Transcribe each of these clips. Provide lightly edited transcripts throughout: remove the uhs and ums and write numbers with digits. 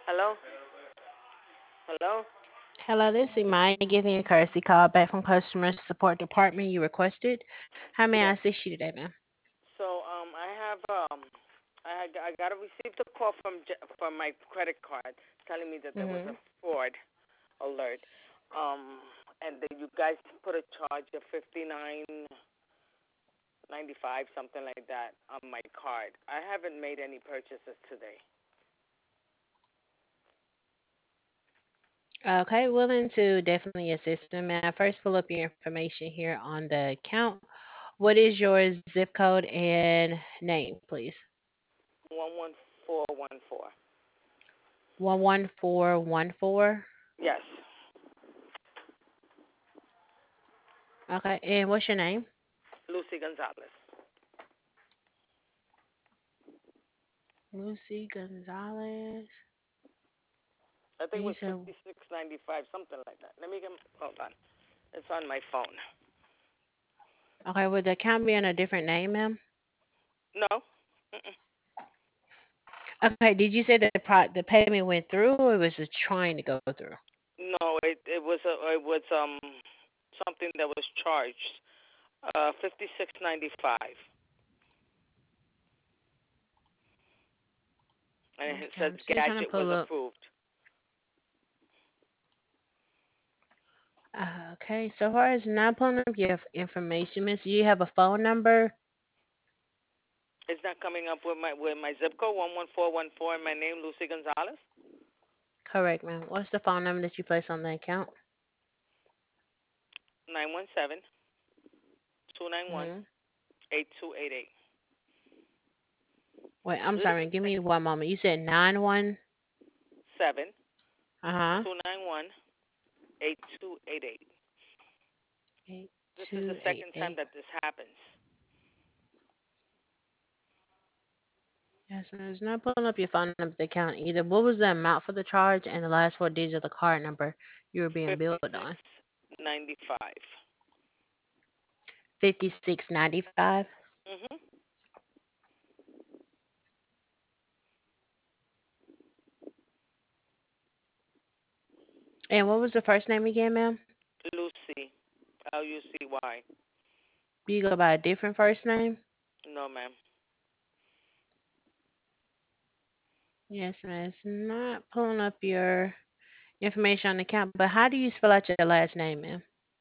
Hello? Hello? Hello, this is Maya giving you a courtesy call back from customer support department you requested. How may I Yes. assist you today, ma'am? So I have I got received a call from my credit card telling me that there was Mm-hmm. a fraud alert. And that you guys put a charge of 59.95, something like that, on my card. I haven't made any purchases today. Okay, willing to definitely assist them. May I first pull up your information here on the account? What is your zip code and name, please? 11414. 11414. Yes. Okay, and what's your name? Lucy Gonzalez. Lucy Gonzalez. I think And it you was said, 56.95, something like that. Let me get. Hold on. It's on my phone. okay, would the account be in a different name, ma'am? No. Mm-mm. Okay, did you say that the payment went through or was it trying to go through? No, it was something that was charged. 56.95, and it Okay, says I'm still trying to gadget was pull up. approved. Okay, so far as not pulling up your information, miss, do you have a phone number? It's not coming up with my zip code 11414 and my name Lucy Gonzalez. Correct, ma'am. What's the phone number that you place on the account? 917 291 Mm-hmm. 8288. Wait, I'm sorry, Little ma'am. Give thing. me one moment. You said 91. 7 Uh-huh. 291 8288. This is the second time 8288. that this happens. Yes, ma'am. It's not pulling up your phone number the account either. What was the amount for the charge and the last four digits of the card number you were being billed on? 56.95. 56.95. Mhm. And what was the first name again, ma'am? Lucy. Lucy. Do you go by a different first name? No, ma'am. Yes, ma'am. It's not pulling up your information on the account, but how do you spell out your last name, ma'am?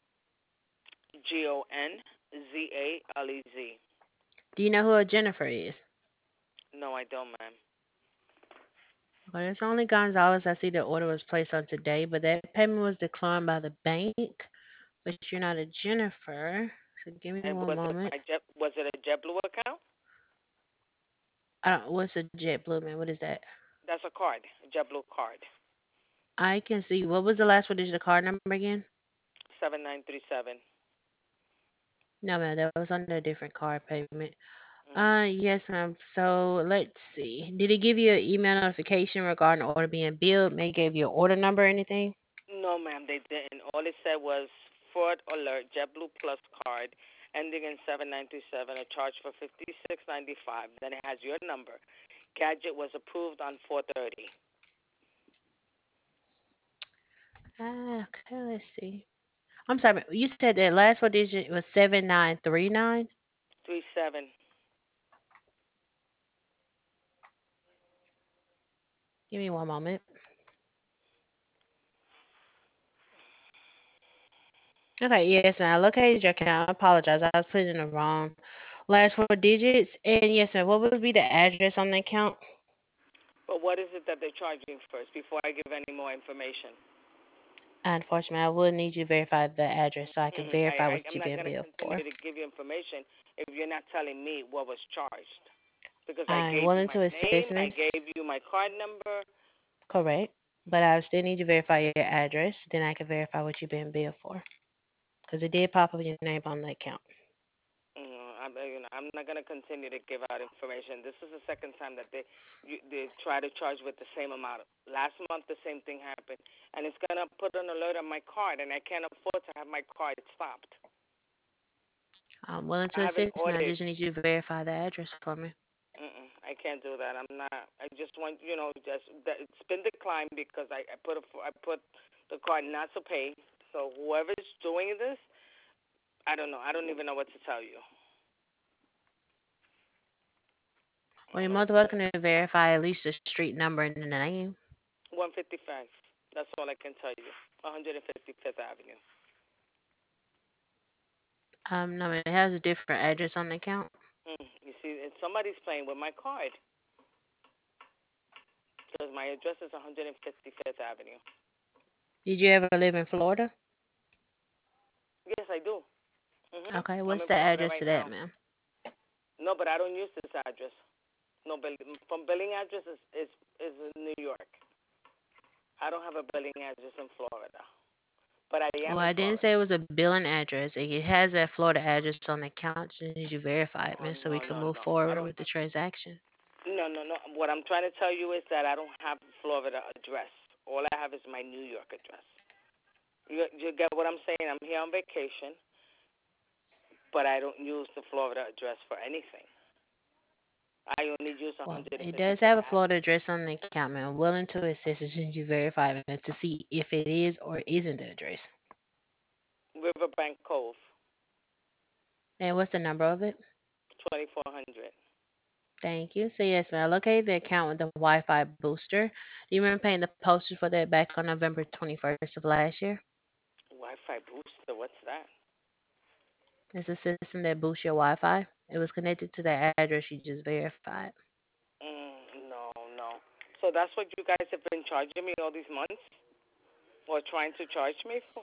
Gonzalez. Do you know who a Jennifer is? No, I don't, ma'am. Well, it's only Gonzalez. I see the order was placed on today, but that payment was declined by the bank. But you're not a Jennifer. So give me And one moment. was it a JetBlue account? I don't. What's a JetBlue, man? What is that? That's a card, a JetBlue card. I can see. What was the last one digit of the card number again? 7937. No, ma'am. That was under a different card payment. Mm. Yes, ma'am. So let's see. Did it give you an email notification regarding the order being billed? May give you an order number or anything? No, ma'am, they didn't. All it said was fraud alert, JetBlue Plus card, ending in 7937, a charge for 56.95. Then it has your number. Gadget was approved on 4:30. Okay, let's see. I'm sorry, you said that last four digit was 7939. 37. Give me one moment. Okay, yes, ma'am. I located your account. I apologize. I was putting in the wrong last four digits. And yes, ma'am. What would be the address on the account? But what is it that they're charging first before I give any more information? Unfortunately, I will need you to verify the address so I can verify what I'm you're not being going to billed for. continue to give you information if you're not telling me what was charged. Because I I'm gave you willing my to name, assist, I miss. gave you my card number. Correct. But I still need you to verify your address. Then I can verify what you're being billed for. Because it did pop up your name on the account. I'm not going to continue to give out information. This is the second time that they try to charge with the same amount. Last month, the same thing happened, and it's going to put an alert on my card, and I can't afford to have my card stopped. I'm willing to I haven't assist, man. I ordered. just need you to verify the address for me. I can't do that. I'm not. I just want just that it's been declined because I put the card not to pay. So whoever's doing this, I don't know. I don't even know what to tell you. I Well, don't you're know more what than to welcome say. to verify at least the street number and the name. 155. That's all I can tell you. 155th Avenue. No, it has a different address on the account. You see, somebody's playing with my card because my address is 155th Avenue. Did you ever live in Florida? Yes, I do. Okay, I'm what's in the Florida address right to that, now. ma'am? No, but I don't use this address. No, from billing address is in New York. I don't have a billing address in Florida, but I Well, am in I didn't Florida. say it was a billing address. It has that Florida address on the account. Just need you verify it, Oh man, so we no, can no, move no. I forward don't with the have. transaction. No, no, no. What I'm trying to tell you is that I don't have Florida address. All I have is my New York address. You get what I'm saying? I'm here on vacation, but I don't use the Florida address for anything. I only use Well, it does have 155th a Florida Avenue. address on the account, man. I'm willing to assist as soon as you verify it to see if it is or isn't the address. Riverbank Cove, And what's the number of it? 2400. Thank you. So yes, ma'am. I located the account with the Wi-Fi booster. Do you remember paying the postage for that back on November 21st of last year? Wi-Fi booster. What's that? It's a system that boosts your Wi-Fi. It was connected to the address you just verified. No, no. So that's what you guys have been charging me all these months, or trying to charge me for?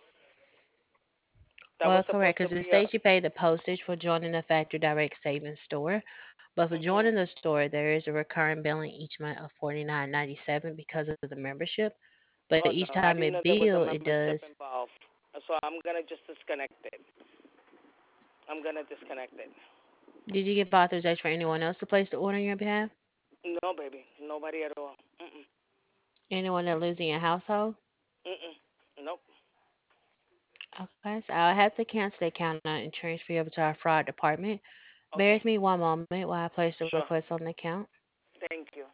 That Well, was correct, supposed to because it be a. states you pay the postage for joining the Factory Direct Savings Store. But for Mhm. joining the store, there is a recurring billing each month of $49.97 because of the membership. But Oh each no, I time didn't it know there was a bill, it membership does. involved. So I'm gonna just disconnect it. I'm gonna disconnect it. Did you give authorization for anyone else to place the order on your behalf? No, baby, nobody at all. Anyone that lives in your household? Nope. Okay, so I'll have to cancel the account and transfer you over to our fraud department. Bear Okay. with me one moment while I place the Sure. request on the account. Thank you.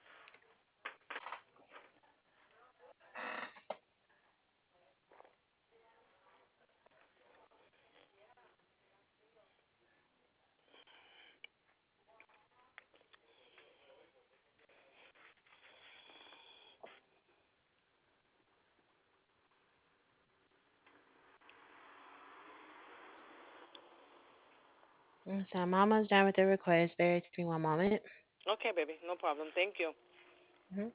So I'm almost done with the request. Bear with me one moment. Okay, baby, no problem. Thank you. Mhm.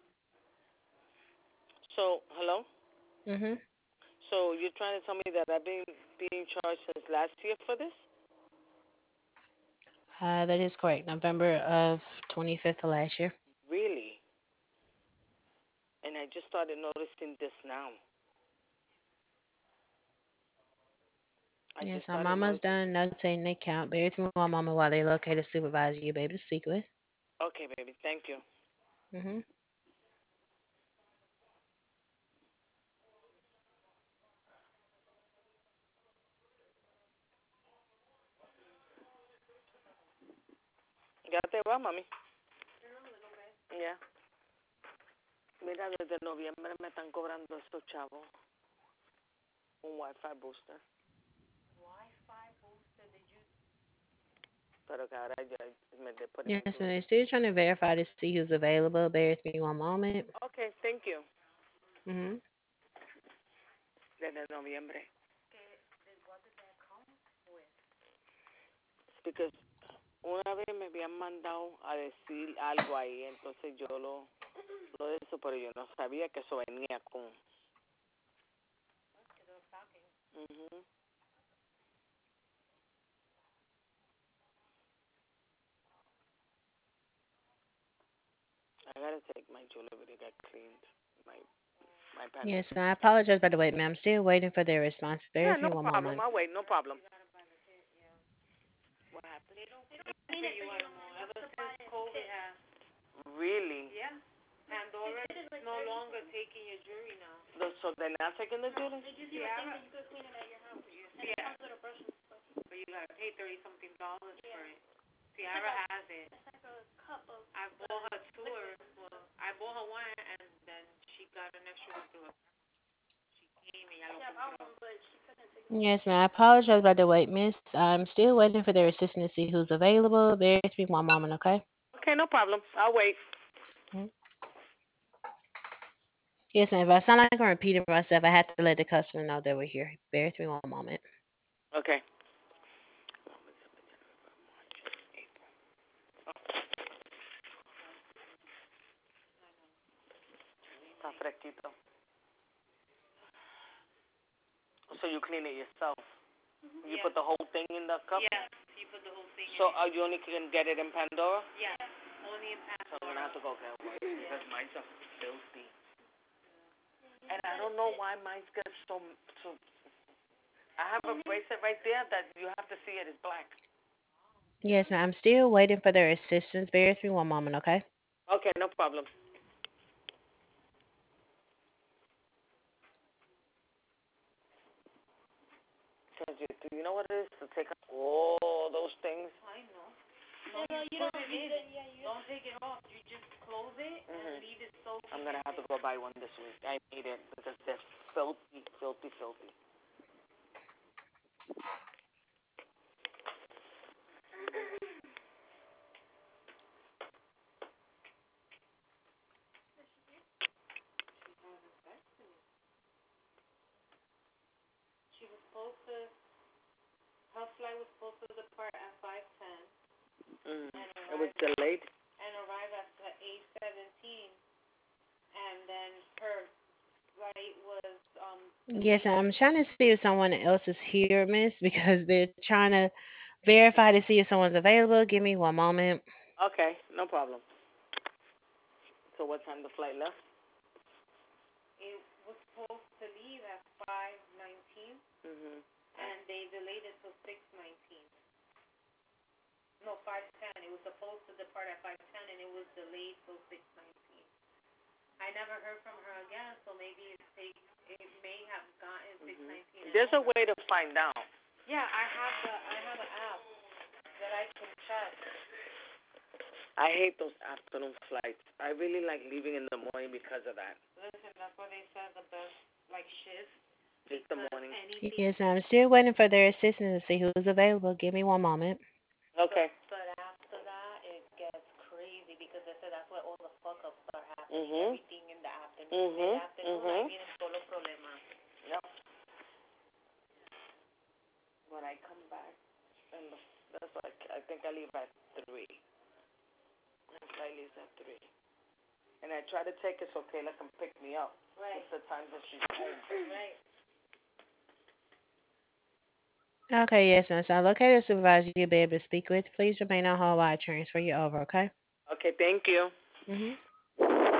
So, hello. Mhm. So you're trying to tell me that I've been being charged since last year for this? That is correct. November of 25th of last year. Really? And I just started noticing this now. I Yes, just I'm started almost noticing done this now. notating the account. Bear with me one moment while they locate a supervisor you'll be able to speak with. Okay, baby. Thank you. Mhm. ¿Ya te va, mami? Ya. Mira, desde noviembre me están cobrando estos chavos un Wi-Fi booster. Pero que ahora ya they're putting me Yes, through and a they're system. still trying to verify to see who's available. Bear with me one moment. Okay, thank you. Mhm. Desde noviembre. Because una vez me habían mandado a decir algo ahí, entonces yo lo de eso, pero yo no sabía que eso venía con. Mhm. I gotta take my jewelry to get cleaned. My my Yes, panties. and I apologize by the wait, ma'am. I'm still waiting for their response. Bear Yeah, with no me one problem. moment. I'll wait. No problem. What happened? Really? So they're not taking the jewelry? Tiara has it. I bought her two, or well, I bought her one, and then she got an extra one through her. She came and ya lo compró. Yes, ma'am. I apologize about the wait, miss. I'm still waiting for their assistant to see who's available. Bear with me one moment, okay? Okay, no problem. I'll wait. Mhm. Yes, ma'am. If I sound like I'm repeating myself, I have to let the customer know that we're here. Bear with me one moment. Okay. Está fresquito. So you clean it yourself. You put the whole thing in the cup? Yeah, you put the whole thing So in. you only can get it in Pandora? Yeah, only in Pandora. So I'm going to have to go get one because mine's are filthy. And I don't know why mine gets so. I have a bracelet right there that you have to see it is black. Yes, ma'am. I'm still waiting for their assistance. Bear with me one moment, okay? Okay, no problem. Do you know what it is to take out all those things? I know. No, you don't need it. Don't take it off. You just close it and leave it soaking. I'm going to have to go buy one this week. I need it because they're filthy, filthy, filthy. She was supposed to, her flight was supposed to depart at 5:10 and It was delayed? arrive at 8:17, and then her flight was Yes, I'm trying to see if someone else is here, miss, because they're trying to verify to see if someone's available. Give me one moment. Okay, no problem. So what time the flight left? It was supposed to leave at 5:19, and they delayed it till 6:19. No, 5:10. It was supposed to depart at 5:10, and it was delayed till 6:19. I never heard from her again, so maybe it may have gotten 6:19. There's a way to find out. Yeah, I have an app that I can check. I hate those afternoon flights. I really like leaving in the morning because of that. Listen, that's why they said the best shift. Just the morning. Yes, I'm still waiting for their assistant to see who's available. Give me one moment. Okay. But after that, it gets crazy because they said that's where all the fuck ups start happening. Everything in the afternoon. Mid-afternoon, ahí vienen todos los problemas. Yep. When I come back, and that's like I think I leave at 3. My flight leaves at 3. And I try to take it so Kayla can pick me up. Right. It's the times that she's home. Right. Okay, yes, ma'am. So I located a supervisor you'll be able to speak with. Please remain on hold while I transfer you over, okay? Okay, thank you. Mhm.